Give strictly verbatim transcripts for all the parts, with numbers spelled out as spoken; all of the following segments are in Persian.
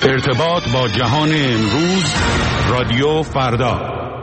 ارتباط با جهان امروز، رادیو فردا.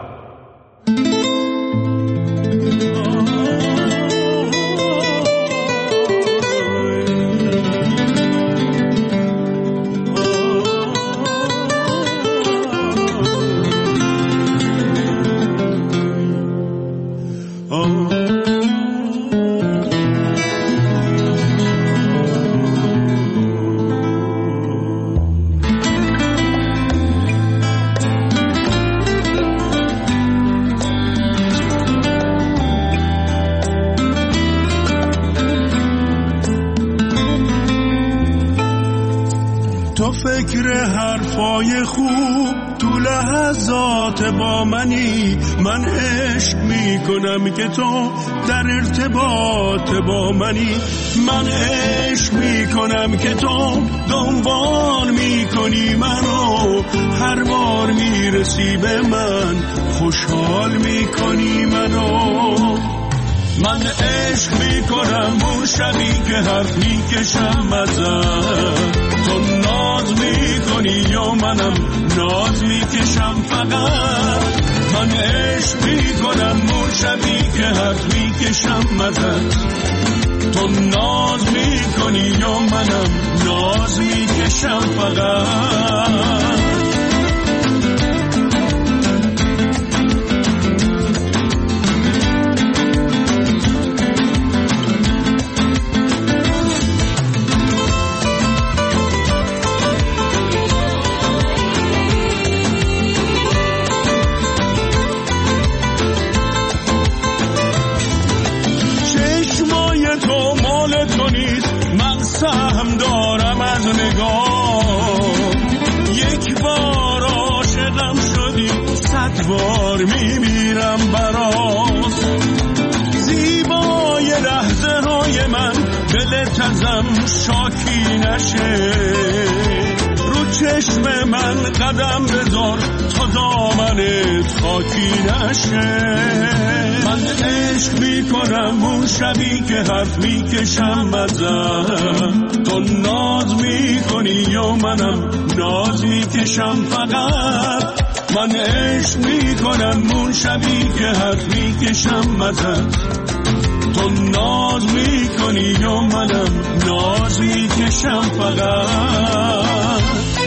فکر حرفای خوب تو لحظات با منی، من عشق میکنم که تو در ارتباط با منی، من عشق میکنم که تو دنبال میکنی منو، هر بار میرسی به من خوشحال میکنی منو. من عشق میکنم اون شبی که حرف میکشم ازت، تو ناز میکنی یا منم ناز میکشم فقط. من عشق میکنم اون شبی که حرف میکشم ازت، تو ناز میکنی یا منم ناز میکشم فقط. سهم دارم از نگاه، یک بار عاشقم شدی صد بار میمیرم براست. زیبای لحظه های من دلت ازم شاکی نشه، رو چشم من قدم بذار تا دامنت خاکی نشه. من عشق میکنم اون شبی که حرف میکشم ازت، تو ناز میکنی یا منم ناز میکشم فقط. من عشق میکنم اون شبی که حرف میکشم ازت، تو ناز میکنی یا منم ناز میکشم فقط.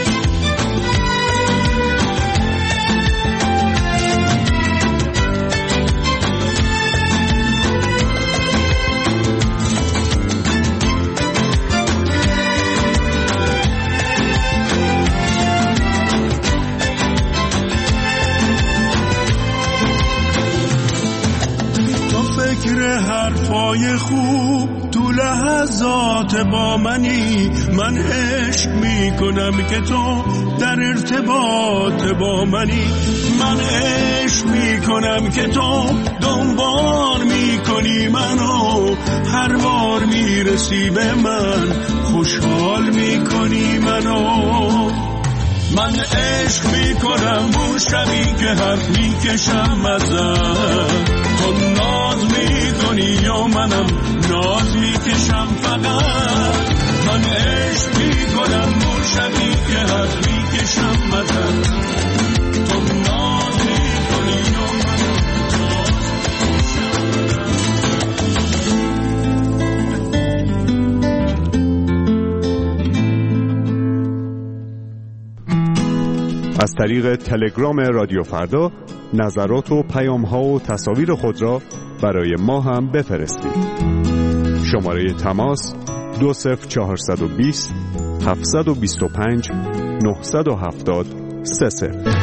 فکر حرفای خوب تو لحظات با منی، من عشق میکنم که تو در ارتباط با منی، من عشق میکنم که تو دنبال میکنی منو، هر بار میرسی به من خوشحال میکنی منو. من عشق میکنم اون شبی که حرف میکشم ازت، تو ناز میکنی یا منم ناز میکشم فقط. من عشق میکنم اون شبی که حرف میکشم ازت، تو ناز میکنی یا منم ناز میکشم. از طریق تلگرام رادیو فردا نظرات و پیام‌ها و تصاویر خود را برای ما هم بفرستید. شماره تماس دو صفر چهارصد و بیست هفتصد و بیست و پنج نهصد و هفتاد سه صفر.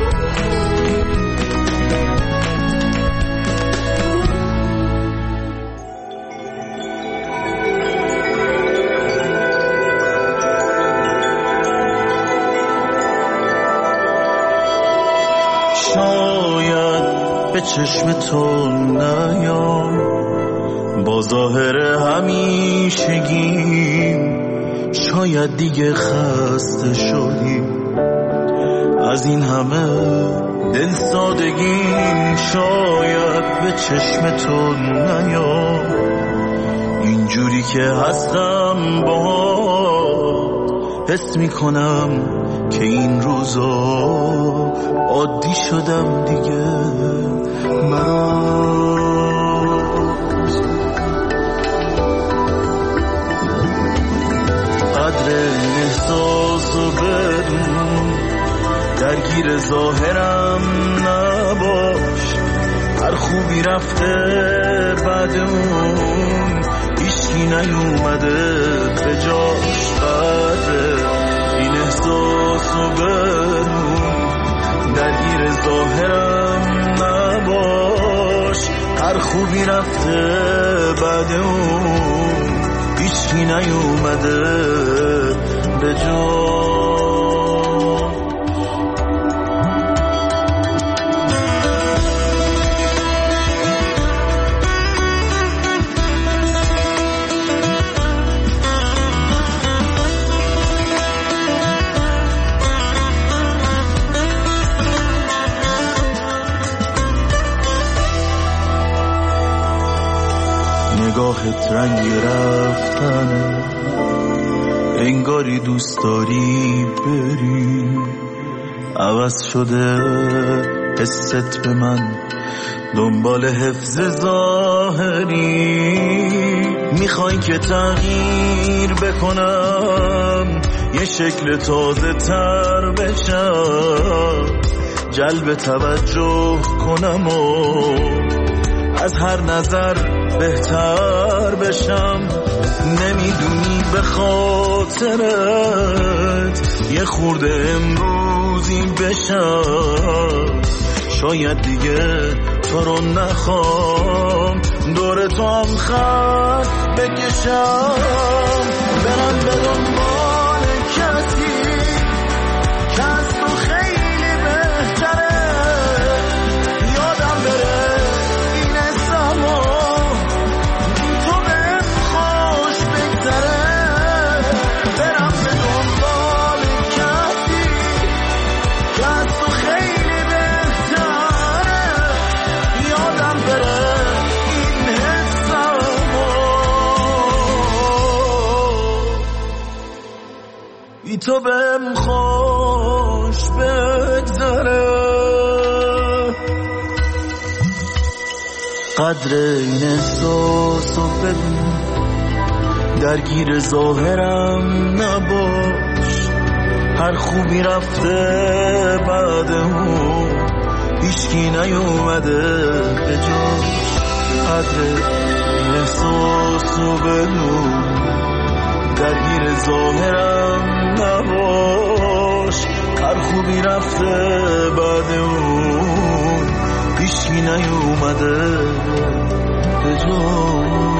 به چشم تو نیام با ظاهر همیشگیم، شاید دیگه خسته شدیم از این همه دل سادگیم. شاید به چشم تو نیام اینجوری که هستم با حس میکنم که این روزا عادی شدم دیگه مراز. قدر این احساس و بدون درگیر ظاهرم نباش، هر خوبی رفته بعد اون هیچکی نیومده به جاش. قدر این احساس و بدون درگیر ظاهرم نباش، هر خوبی رفته بعد اون هیچکی نیومده به جاش. نگاهت رنگ رفتن، انگاری دوست داری بری، عوض شده حست به من دنبال حفظ ظاهری. میخوای که تغییر بکنم، یه شکل تازه تر بشم، جلب توجه کنم و از هر نظر بهتر بشم. نمیدونی به خاطرت یه خورده امروزی بشم، شاید دیگه تو رو نخوام دور تو هم خط بکشم. برم به دنبال کسی که از تو خیلی بهتره، یادم بره این زمان تو بهم خوش بگذره. برم به دنبال کسی که از تو خیلی بهتره، یادم بره این زمان بی تو بهم خوش بگذره. قدر این احساس و بدون درگیر ظاهرم نباش، هر خوبی رفته بعد اون هیچکی نیومده به جاش. قدر این احساس و بدون درگیر ظاهرم نباش، هر خوبی رفته بعد اون هیچکی نیومده به جاش.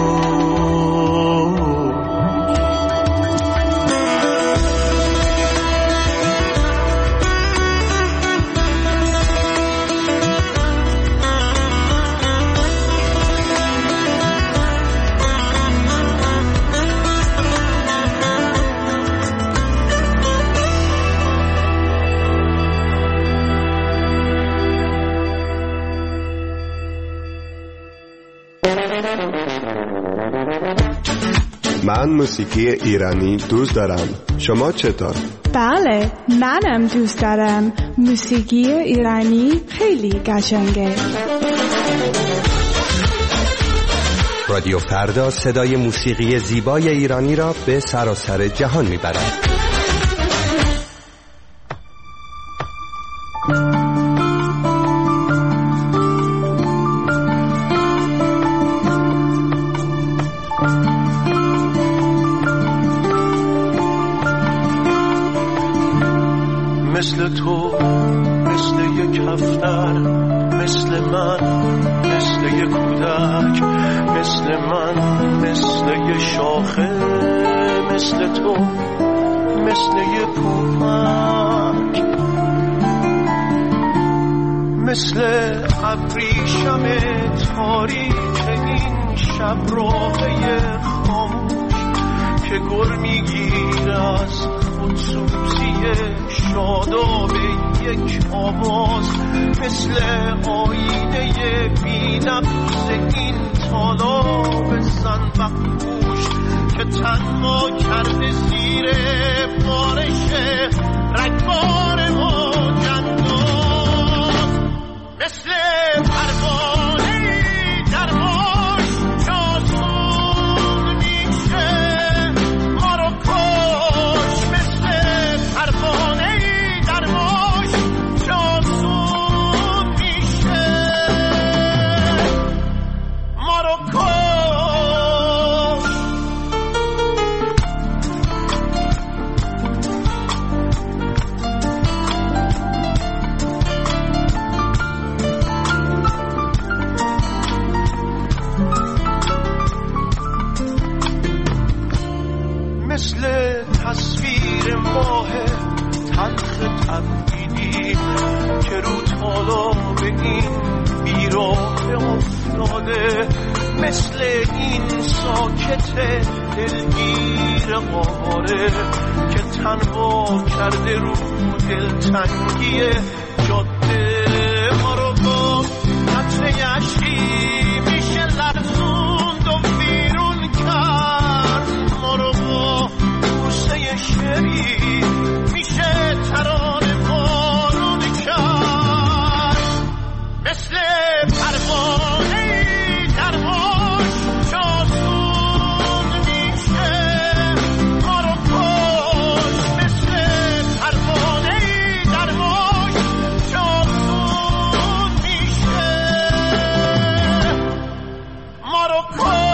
من موسیقی ایرانی دوست دارم. شما چطور؟ بله، منم دوست دارم. موسیقی ایرانی خیلی قشنگه. رادیو فردا صدای موسیقی زیبای ایرانی را به سراسر جهان میبرد. مثل تو، مثل یک هفتر، مثل من، مثل یک کودک، مثل من، مثل یک شاخه، مثل تو، مثل یک پوپک، مثل ابریشم تاریک این شب راهی خاموش که گر میگیره از خودسوزی شاداب یک آواز، مثل آینه بی نقص این تالاب زنبق پوش که تنها کرده زیر بارش رگبار موج انداز. مثل پروانه در موج جاسون میشه ما رو کش. مثل پروانه در موج جاسون میشه ما رو کش. مثل تصویر ماه تلخ تبعیدی که رو تالاب این بیراه افتاده. مثل این ساکت دلگیر قاره که تنها کرده رو دلتنگی جاده. ما رو با قطره اشکی میشه لرزوند و بیرون کرد. ما رو با بوسه شری میشه ترانه بارون کرد. مثل پروانه در موج جاسون میشه ما رو کش. مثل پروانه در موج جاسون میشه ما رو کش.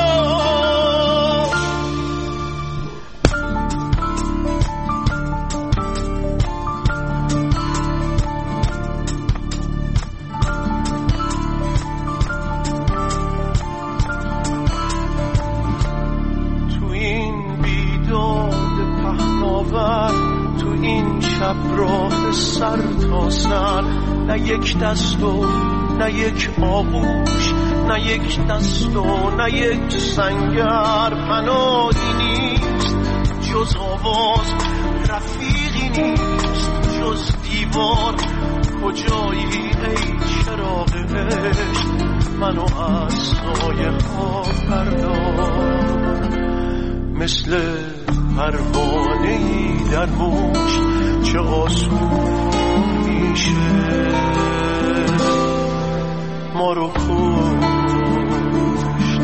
تو این شب راه سر تا سر، نه یک دست و نه یک آغوش، نه یک دست و نه یک سنگر پناهی نیست جز آواز، رفیقی نیست جز دیوار. کجایی ای چراغ عشق منو از سایه ها بردار. مثل پروانه‌ای در موج چه آسون میشه ما رو کشت.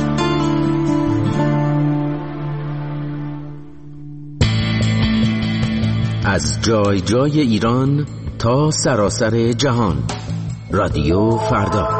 از جای جای ایران تا سراسر جهان، رادیو فردا.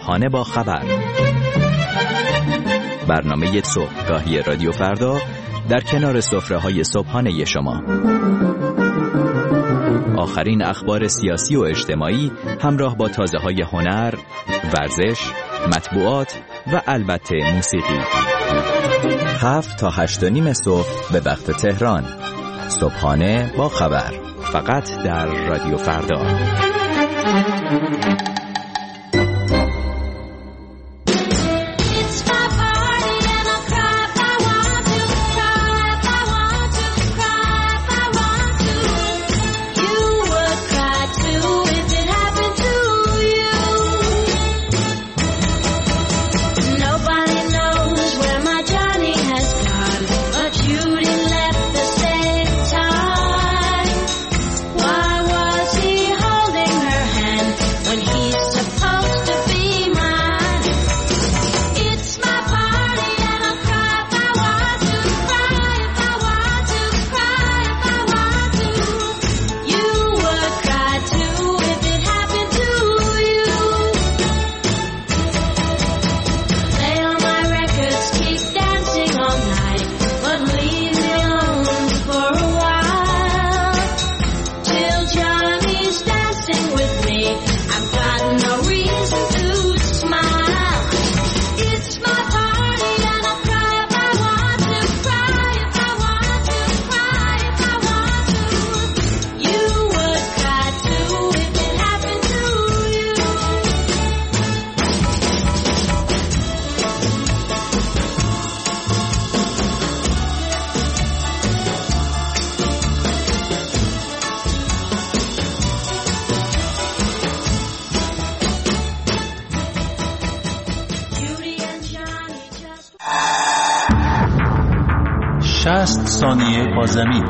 صبحانه با خبر، برنامه صبحگاهی رادیو فردا در کنار سفره‌های صبحانه شما. آخرین اخبار سیاسی و اجتماعی همراه با تازه‌های هنر، ورزش، مطبوعات و البته موسیقی. هفت تا هشت و نیم صبح به وقت تهران. صبحانه با خبر، فقط در رادیو فردا. شصت ثانیه با زمین.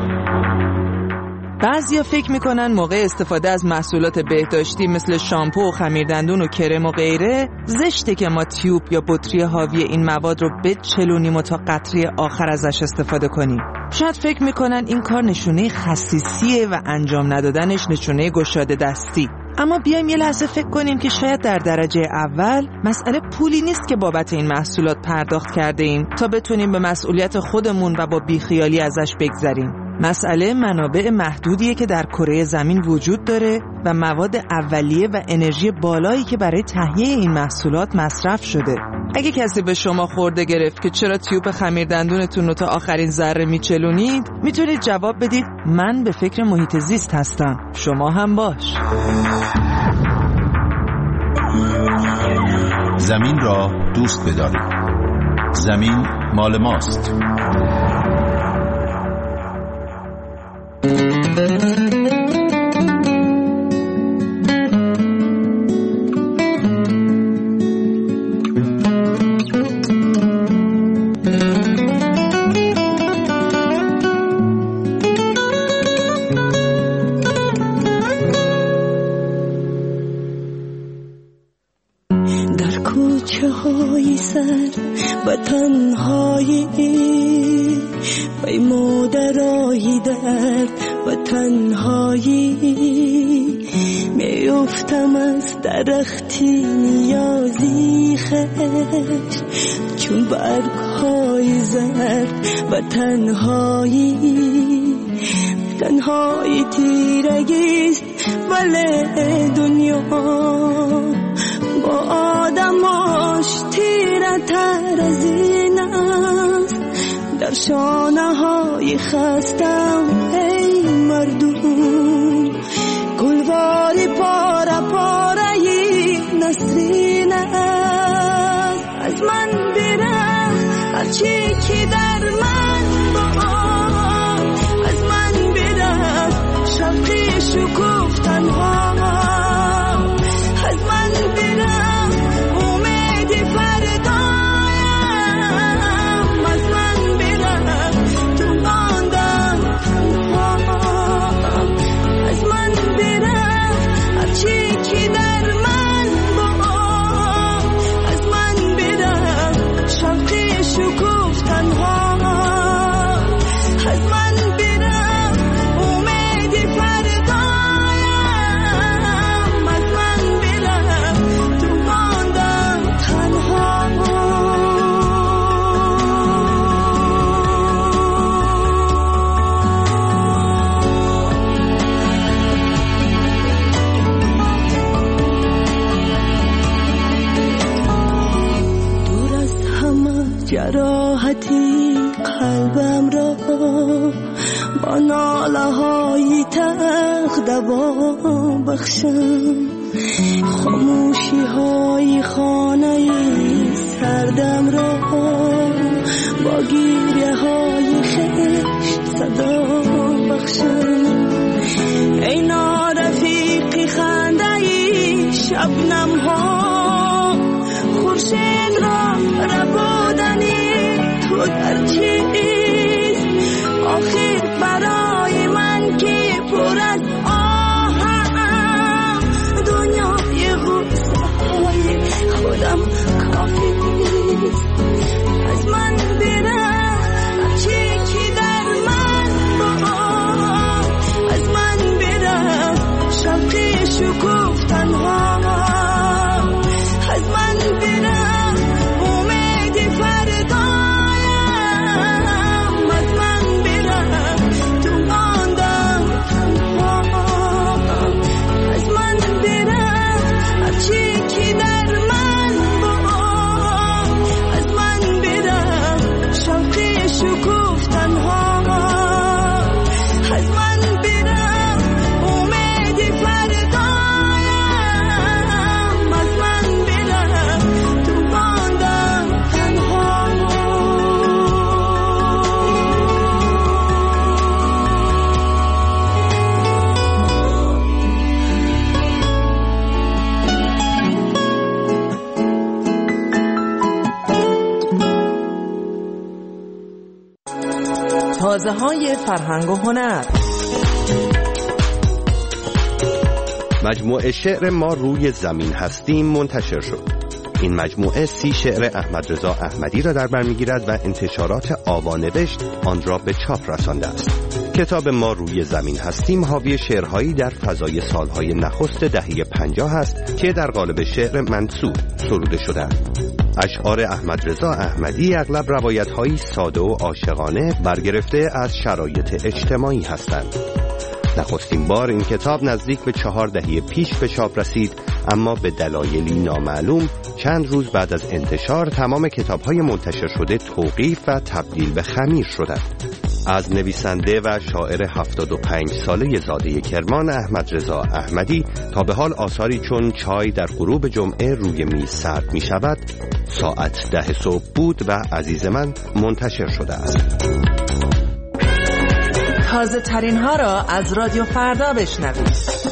بعضیا فکر میکنن موقع استفاده از محصولات بهداشتی مثل شامپو و خمیردندون و کرم و غیره زشته که ما تیوب یا بطری حاوی این مواد رو بچلونیم و تا قطره آخر ازش استفاده کنیم. شاید فکر میکنن این کار نشونه خسیسیه و انجام ندادنش نشونه گشاده دستی. اما بیایم یه لحظه فکر کنیم که شاید در درجه اول مسئله پولی نیست که بابت این محصولات پرداخت کرده ایم تا بتونیم به مسئولیت خودمون و با بیخیالی ازش بگذریم. مسئله منابع محدودیه که در کره زمین وجود داره و مواد اولیه و انرژی بالایی که برای تهیه این محصولات مصرف شده. اگه کسی به شما خورده گرفت که چرا تیوب خمیردندونتون رو تا آخرین ذره میچلونید، میتونید جواب بدید من به فکر محیط زیست هستم، شما هم باش. زمین را دوست بدارید. زمین مال ماست. و تنهایی وی مادرای درد و تنهایی میفتم از درختی نیازی خش چون برگهای زرد و تنهایی تنهایی تیرگیست ولی دنیا با آدماش تیره تر از این است. در شانه های خستم ای مردم گلواری پاره پاره ی نسرین است. از من برم هرچی که در من با از من برم شوقی شکوف تنها از من برم امید فردایم از من برم تو ماندم از من برم هرچی که در من با از من برم شوقی شکوف تنها از من برم امید فردایم راحتی قلبم را با ناله های تلخ دوا بخشم. خاموشی های خانه سردم را با گیره های خشت صدا بخشم. ای نارفیقی خنده ای شبنم ها، خورشید را ربودنی تو در چیست؟ آخر برای من که پر از آهم دنیای غصه های خودم کافی نیست. از من برم هرچی که در من با، از من برم شوقی شکوفتن ها، از من برم امید فردایم، از من برم تو ماندم تنها، از من برم هرچی که در من با، از من برم شوقی شکوفتن ها، از من برم امید فردایم، از من برم تو ماندم تنها. تازه های فرهنگ و هنر. مجموعه شعر ما روی زمین هستیم منتشر شد. این مجموعه سی شعر احمد رضا احمدی را در بر می‌گیرد و انتشارات آوانوشت آن را به چاپ رسانده است. کتاب ما روی زمین هستیم حاوی شعرهایی در فضای سالهای نخست دهه پنجاه است که در قالب شعر منثور سروده شده‌اند. اشعار احمد رضا احمدی اغلب روایت‌هایی ساده و عاشقانه برگرفته از شرایط اجتماعی هستند. نخستین بار این کتاب نزدیک به چهار دهه پیش به چاپ رسید، اما به دلایلی نامعلوم چند روز بعد از انتشار تمام کتاب‌های منتشر شده توقیف و تبدیل به خمیر شدند. از نویسنده و شاعر هفتاد و پنج ساله زاده کرمان احمد رضا احمدی تا به حال آثاری چون چای در غروب جمعه روی میز سرد می شود، ساعت ده صبح بود و عزیز من منتشر شده است. تازه ترین ها را از رادیو فردا بشنوید.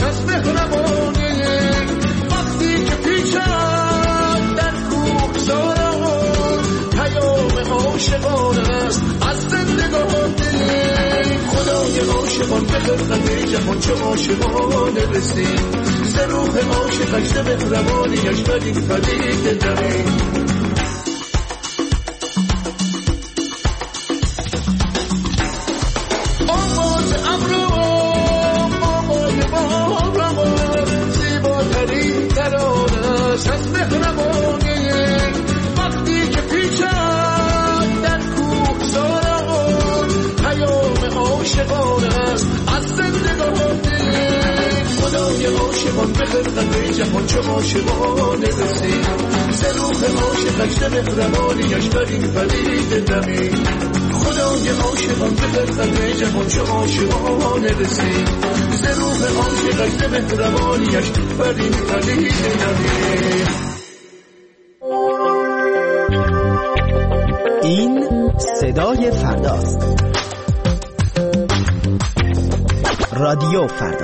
است از مهربانی وقتی که پیچم در کوهساران پیام عاشقان است از زندگانی خدای عاشقان به خلقت جهان چه عاشقانه رسید ز روح عاشقش ز مهربانیش بر این پدیده دمید عاشقان به خلقت جهان چه عاشقانه رسید ز روح عاشقش ز مهربانیش بر این پدیده دمید خدای عاشقان به خلقت جهان چه عاشقانه رسید ز روح عاشقش ز مهربانیش بر این پدیده دمید. این صدای فرداست. رادیو فردا.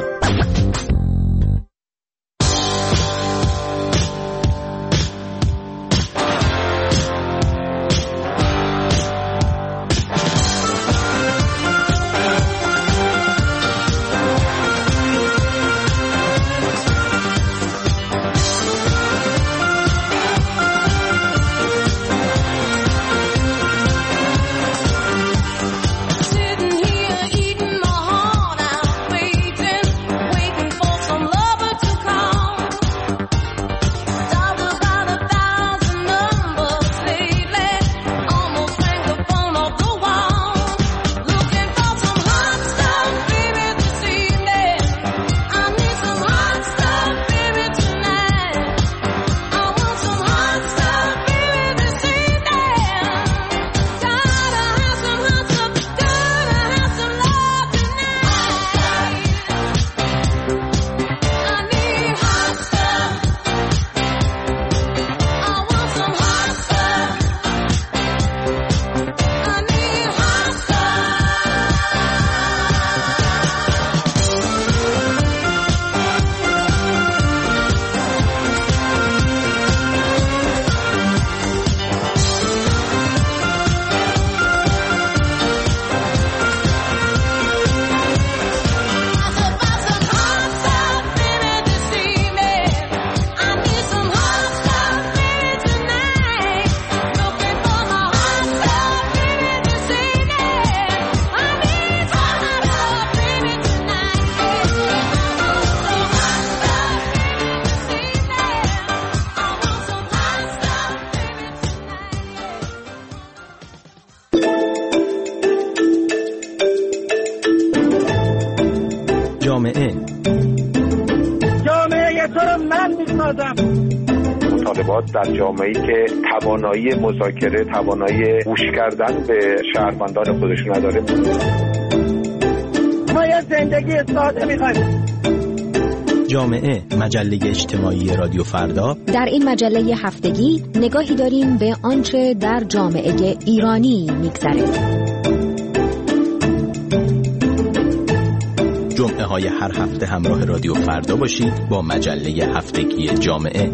جامعه جامعه تو رو من میسازم. مطالبات در جامعه‌ای که توانایی مذاکره، توانایی گوش کردن به شهروندان خودشون نداره. ما یه زندگی ساده میخوایم. جامعه، مجله اجتماعی رادیو فردا. در این مجله هفتگی نگاهی داریم به آنچه در جامعه ایرانی میگذره. جمعه های هر هفته همراه رادیو فردا باشید با مجله هفتگی جامعه.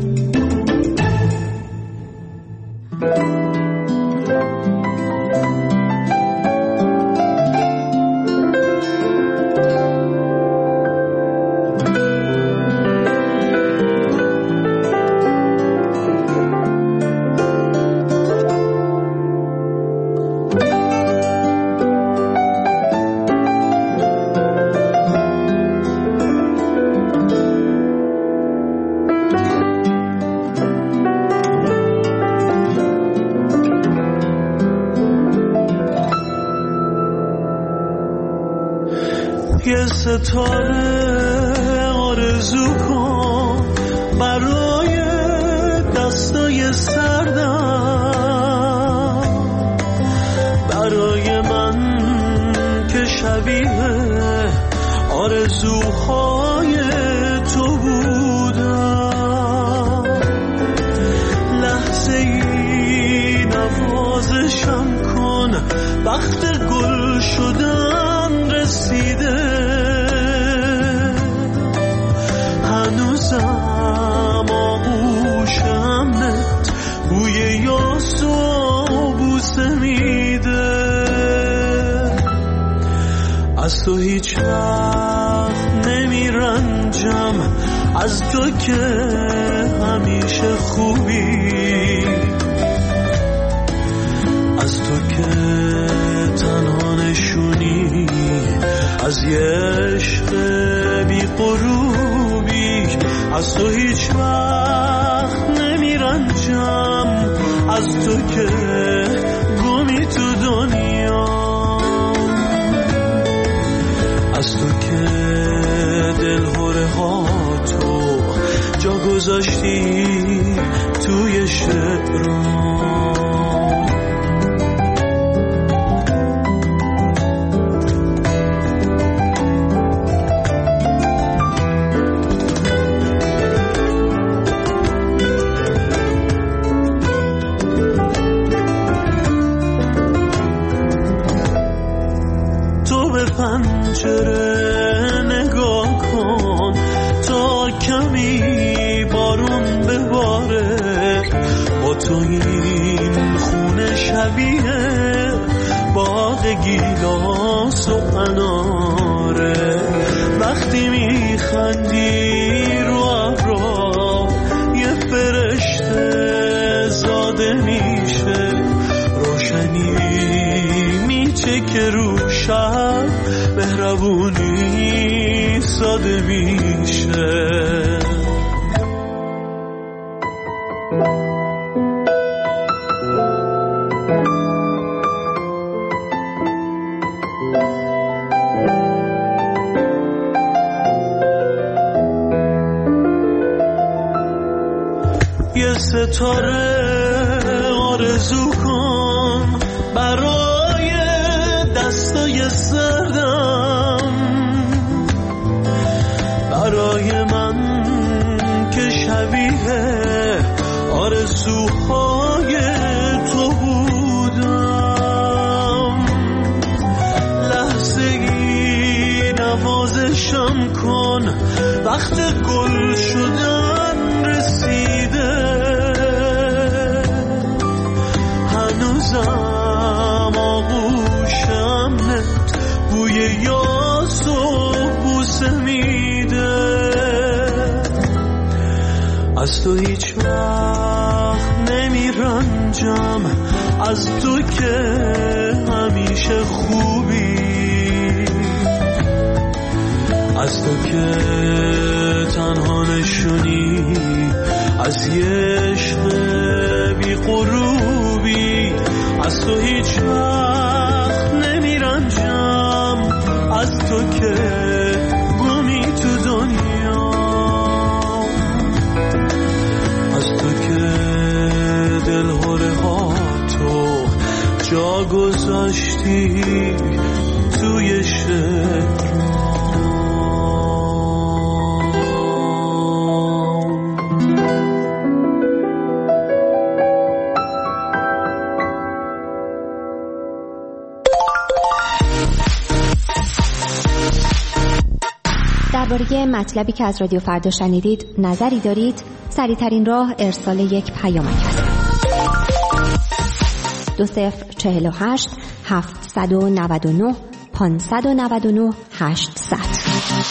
یه ستاره آرزو کن برای دستای سردم، برای من که شبیه آرزوهای تو بودم. لحظه ای نوازشم کن، وقت گل شدن رسیده. از تو هیچ وقت نمی رنجم، از تو که همیشه خوبی، از تو که تنها نشونی از یه عشق بی غروبی. از تو هیچ وقت نمی رنجم، از تو که گمی تو دنیا، از تو که دلهوره ها تو جا گذاشتی توی شعرام. پنجره نگاه کن تا کمی بارون بباره، با تو این خونه شبیه باغ گیلاس و اناره. وقتی میخندی رو ابرا یه فرشته زاده میشه، روشنی میچه که رو شب مهربونی ساده میشه. یه ستاره آرزو کن برای دستای سردم، برای من که شبیه آرزوهای تو بودم. لحظه‌ای نوازشم کن، وقت گل شدن رسیده، هنوزم آغوشم نت بوی یاس و بوسه میده. از تو هیچ وقت نمی رنجم، از تو که همیشه خوبی، از تو که تنها نشونی از یه عشق بی غروبی. از تو هیچ وقت نمی رنجم، از تو که گمی تو دنیا، از تو که دلهوره ها تو جا گذاشتی توی شعر. درباره مطلبی که از رادیو فردا شنیدید نظری دارید؟ سریع‌ترین راه ارسال یک پیامک است. دو صفر چهل و هشت هفتصد و نود و نه پانصد و نود و نه هشتصد.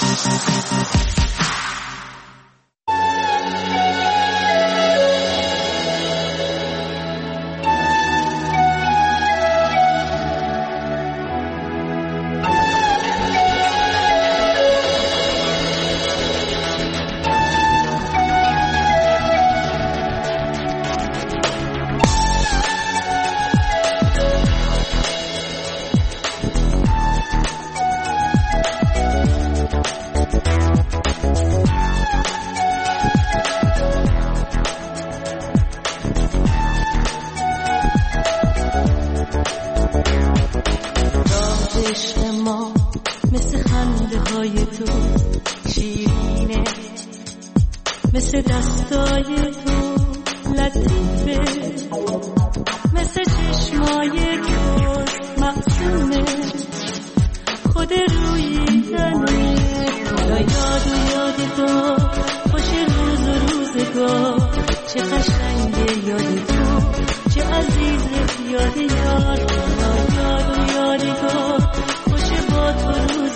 مثل دستای تو لطیفه، مثل چشمای تو معصومه، خود رویدنه یا یاد و یاد تو خوش روز و روزگار، چه قشنگه یاد تو، چه عزیزه یاد یاد، یا یاد و یاد تو خوش با تو روز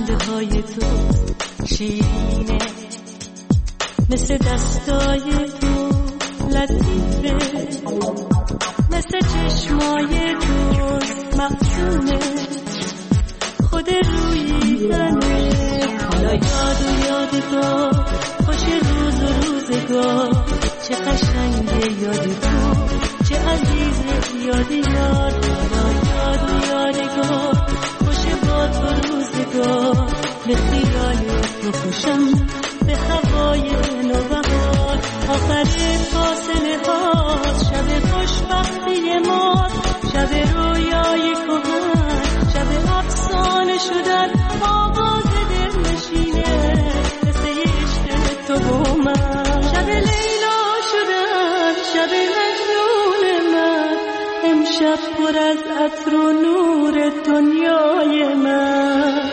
لحظه های تو شیرینه، مثل دستای تو لطیفه، مثل چشمای تو معصومه، خود روی زنه. حالا یاد و یادگار، خوش روز و روزگار، چه قشنگه یاد تو، چه عزیزه یاد یار. حالا یاد و یادگار، خوش باد و روزگار، به خیال تو خوشم، به هوای نوبهار. آخر فاصله ها، شب خوشبختی ما، شب رویای کهن، شب افسانه شدن، آواز دل نشینه، قصه عشق تو با من. شب لیلا شدن، شب مجنون من، امشب پر از عطر و نور دنیای من.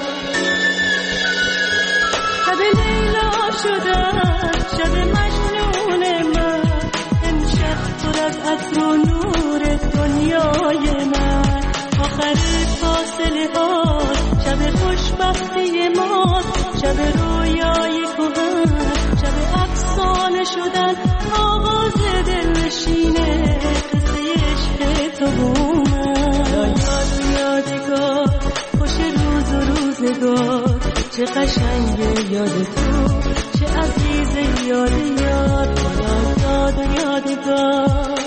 شب لیلا شدن، شب مجنون من، امشب پر از عطر و نور دنیای من. آخر فاصله ها، شب خوشبختی ما، شب رویای کهن، شب افسانه شدن، آواز دلنشینه، قصه عشق تو با من. یاد و یادگار، خوش روز و روزگار، چه قشنگه یاد تو، چه عزیزه یاد یار. حالا یاد و یادگار.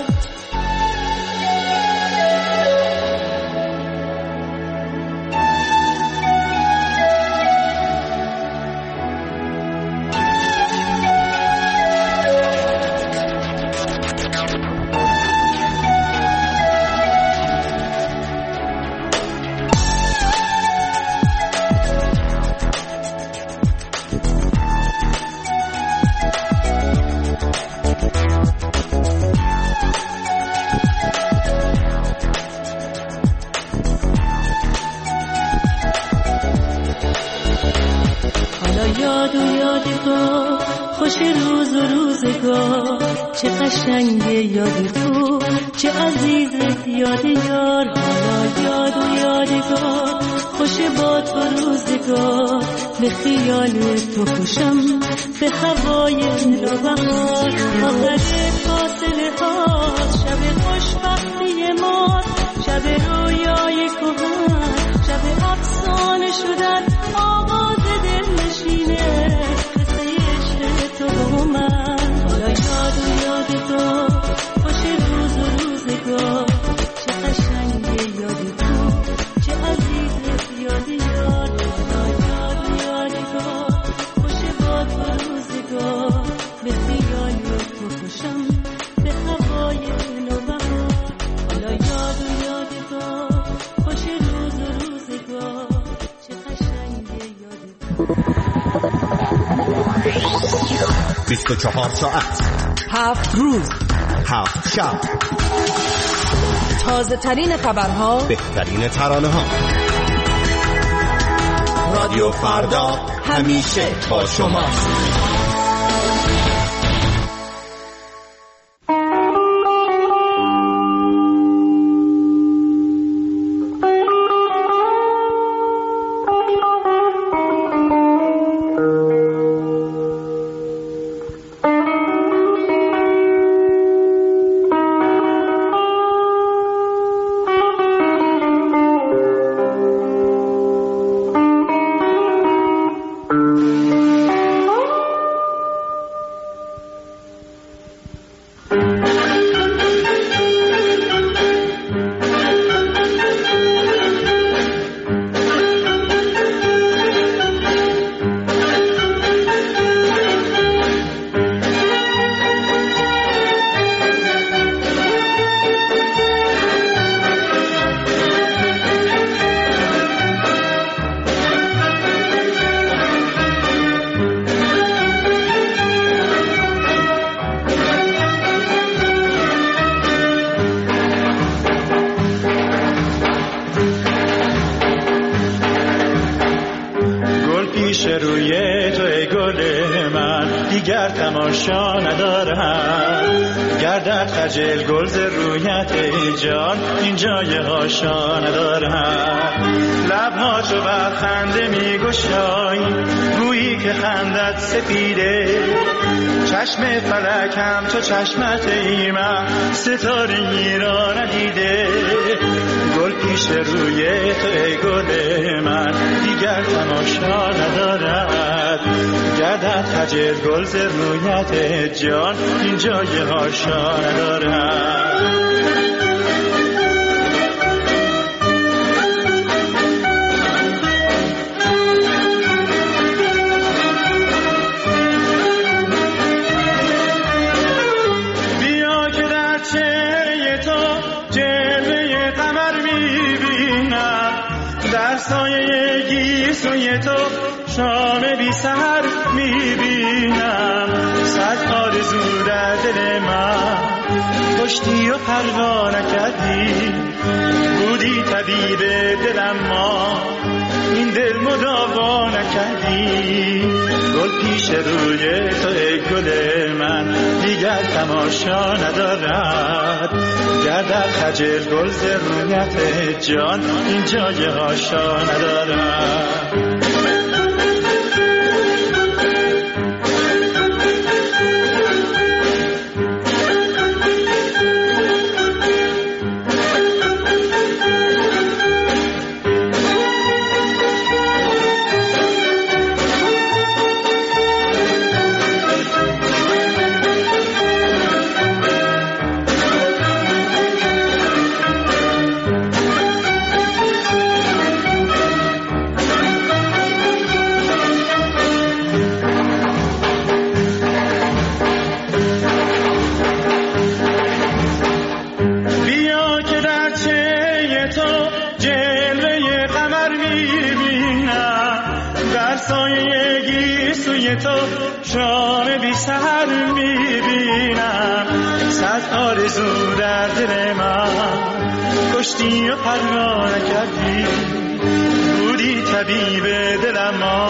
یاد و یادگار، خوش روز و روزگار، چه قشنگه یاد تو، چه عزیز یاد یار. حالا یاد و یادگار، خوش باد و روزگار، به خیال تو خوشم، به هوای نوبهار. آخر فاصله ها، شب خوشبختی ما، شب رویای کهن، شب افسانه شدن، آواز دل نشینه، قصه عشق تو با من. حالا یاد و یادگار، خوش روز و روزگار، چه قشنگه یاد تو، چه عزیز یاد یار. حالا یاد و یادگار، خوش باد و روزگار، به خیال تو خوشم، به هوای نوبهار. حالا یاد و یادگار، خوش روز و روزگار، چه قشنگه یاد تو. بیست و چهار ساعت، هفت روز، هفت شب، تازه ترین خبرها، بهترین ترانه ها. رادیو فردا همیشه با شماست. روی تو ای گل من دیگر تماشا ندارم. گردد خجل گل ز رویت ای جان این جای هاشا ندارم. لبها چو بر خنده می گشایی گویی که خندت سپیده. چشم فلک هم تو چشمت ای من ستاره‌ای را ندیده. گل پیش روی تو ای گل من دیگر تماشا ندارد. گردد خجل گل ز رویت جان این جای هاشا ندارد. سایه گیسوی تو شام بی سحر میبینم. صد آرزو در دل من کشتی و پروا نکردی. بودی طبیب دلم ما این دل مداوا نکردی. گل پیش روی تو ای گل من دیگر تماشا ندارد. گردد خجل گل ز رویت جان این جای هاشا ندارد. تو شام بی سحر میبینم. صد آرزو در دل من کشتی و پروا نکردی. بودی طبیب دلم ما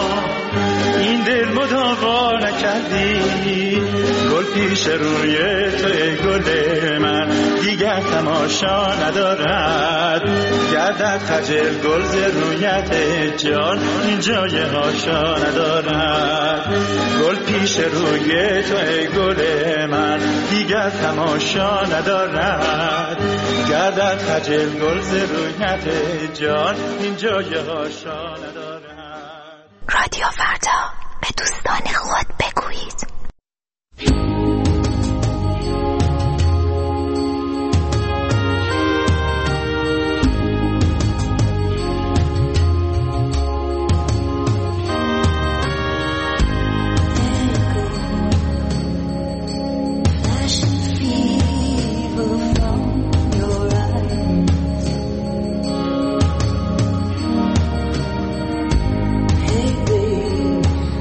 این دل مداوا نکردی. گل پیش روی تو ای گل من دیگر تماشا ندارد. گردد خجل گل ز رویت جان این جای هاشا ندارد. گل پیش روی تو ای گل من دیگر تماشا ندارد. گردد خجل گل ز رویت جان این جای هاشا ندارد. رادیو فردا به دوستان خود بگویید. Hey babe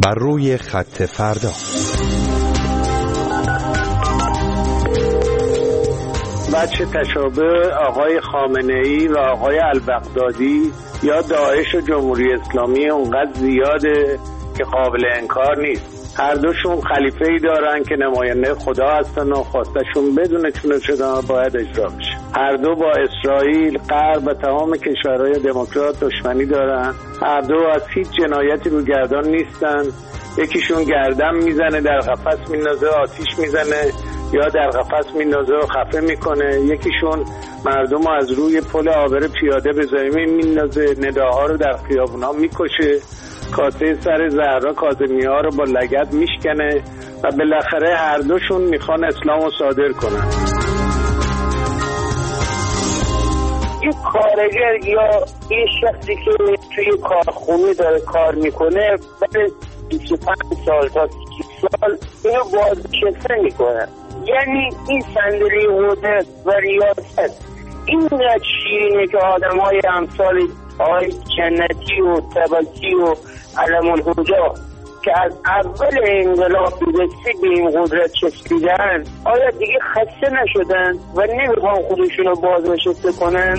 بر روی خط فردا. بچه تشابه آقای خامنه‌ای و آقای البغدادی یا داعش و جمهوری اسلامی اونقدر زیاده که قابل انکار نیست. هر دوشون خلیفه‌ای دارن که نماینده خدا هستن و خواستشون بدون چونه شدن باید اجرا بشه. هر دو با اسرائیل، غرب و تمام کشورهای دموکرات دشمنی دارن. هر دو از هیچ جنایتی رو گردان نیستن. یکیشون گردن میزنه، در قفس میندازه، آتیش میزنه یا در قفس میندازه و خفه میکنه. یکیشون مردم از روی پل عابر پیاده به زمین میندازه، نداها رو در خیابونا میکشه، کاسه سر زهرا کاظمی‌ها رو با لگد میشکنه و بالاخره هر دوشون میخوان اسلام رو صادر کنن. یه کارگر یا یه شخصی که توی کارخونه داره کار میکنه بعد بیست و پنج سال تا سی سال اینو بازنشسته میکنن. یعنی این صندلی قدرت و ریاست اینقدر شیرینه که آدم های امثال آقای جنتی و تبتی و علم الهجا که از اول انقلاب دستی به این قدرت چسبیدن آیا دیگه خسته نشدن و نمیخوان خودشون رو بازنشسته کنن؟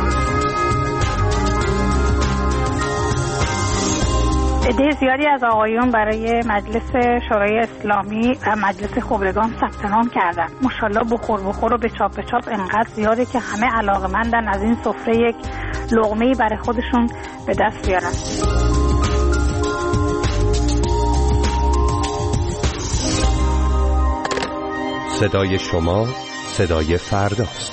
عده زیادی از آقایون برای مجلس شورای اسلامی و مجلس خبرگان ثبت نام کردن. ماشاءالله بخور بخور و به چاپ به چاپ انقدر زیاده که همه علاقه‌مندن از این سفره یک لقمه‌ای برای خودشون به دست بیارن. صدای شما صدای فرداست.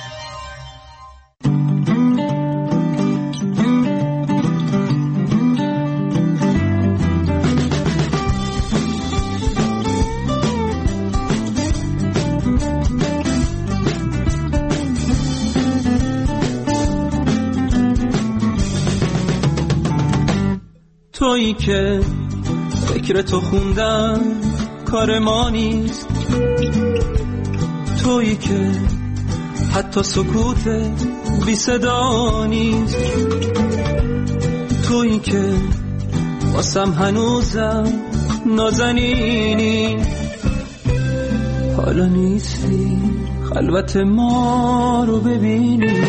تویی که فکر تو خوندن کار ما نیست، تویی که حتی سکوت بی صدا نیست، تویی که واسم هنوزم نازنینی، حالا نیستی خلوت ما رو ببینی،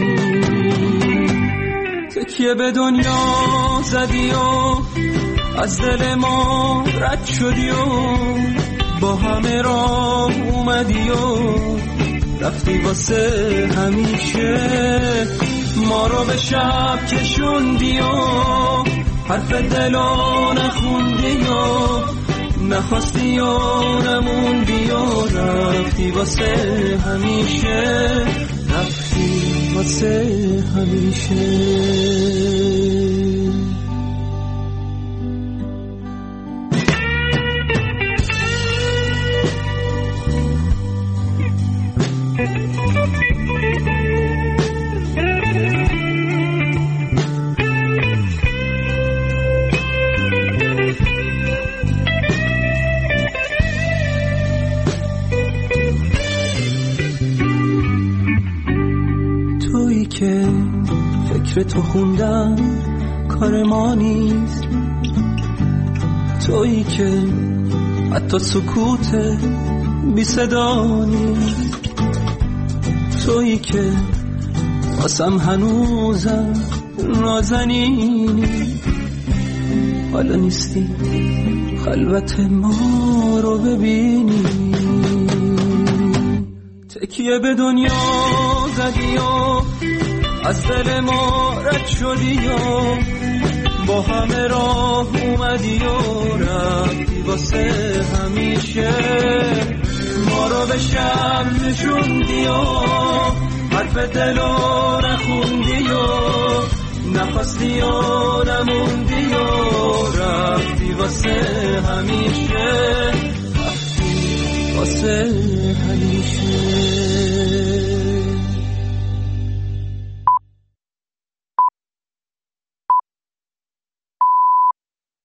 تکیه به دنیا زدی و از دل ما رد شدی و با همه راه اومدی و رفتی واسه همیشه، ما رو به شب کشوندی و حرف دلو نخوندی و نخواستی و نموندی و رفتی واسه همیشه، رفتی واسه همیشه. تویی که فکر تو خوندن کار ما نیست، تویی که حتی سکوت بی صدا نیست، تویی که واسم هنوزم نازنینی، حالا نیستی خلوت ما رو ببینی، تکیه به دنیا زدی و از دل ما رد شدی و با همه راه اومدی و رفتی واسه همیشه، ما رو به شب نشوندی و حرف دلو نخوندی و نخواستی و نموندی و رفتی واسه همیشه، رفتی واسه همیشه.